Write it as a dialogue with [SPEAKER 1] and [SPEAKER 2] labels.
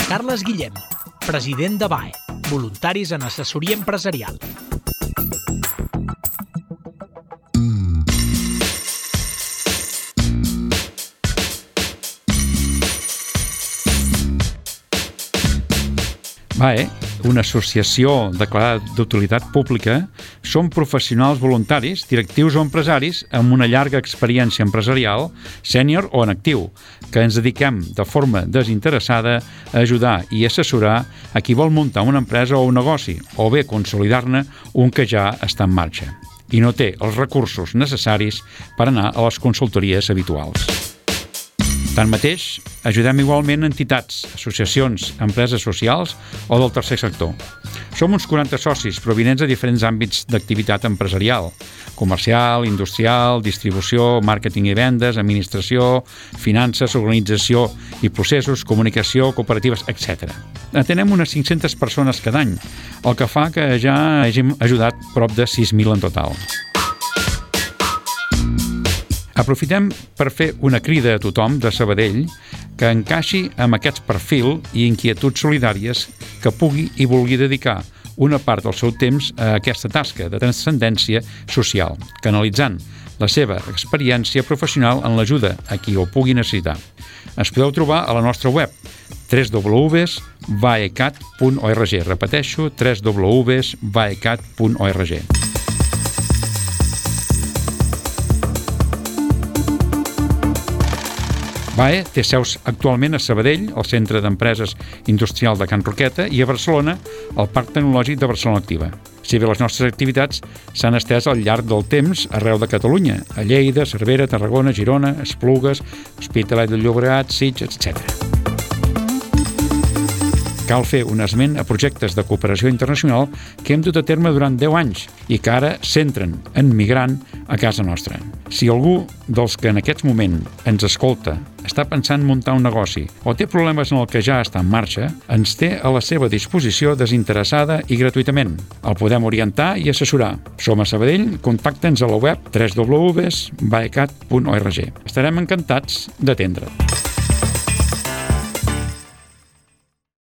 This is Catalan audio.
[SPEAKER 1] Carles Guillem, president de BAE, Voluntaris en Assessoria Empresarial.
[SPEAKER 2] BAE, una associació declarada d'utilitat pública, són professionals voluntaris, directius o empresaris amb una llarga experiència empresarial, sènior o en actiu, que ens dediquem de forma desinteressada a ajudar i assessorar a qui vol muntar una empresa o un negoci, o bé consolidar-ne un que ja està en marxa i no té els recursos necessaris per anar a les consultories habituals. Tanmateix, ajudem igualment entitats, associacions, empreses socials o del tercer sector. Som uns 40 socis provinents de diferents àmbits d'activitat empresarial, comercial, industrial, distribució, màrqueting i vendes, administració, finances, organització i processos, comunicació, cooperatives, etc. Atenem unes 500 persones cada any, el que fa que ja hàgim ajudat prop de 6.000 en total. Aprofitem per fer una crida a tothom de Sabadell que encaixi amb aquest perfil i inquietuds solidàries que pugui i vulgui dedicar una part del seu temps a aquesta tasca de transcendència social, canalitzant la seva experiència professional en l'ajuda a qui ho pugui necessitar. Ens podeu trobar a la nostra web www.vaecat.org. Repeteixo, www.vaecat.org. BAE té seus actualment a Sabadell, al Centre d'Empreses Industrial de Can Roqueta, i a Barcelona, al Parc Tecnològic de Barcelona Activa. Si bé les nostres activitats s'han estès al llarg del temps arreu de Catalunya, a Lleida, Cervera, Tarragona, Girona, Esplugues, Hospitalet de Llobregat, Sitges, etc. Cal fer un esment a projectes de cooperació internacional que hem dut a terme durant 10 anys i que ara s'entren en migrant a casa nostra. Si algú dels que en aquest moment ens escolta està pensant en muntar un negoci o té problemes en el que ja està en marxa, ens té a la seva disposició desinteressada i gratuïtament. El podem orientar i assessorar. Som a Sabadell, contacta'ns a la web www.vaecat.org. Estarem encantats d'atendre't.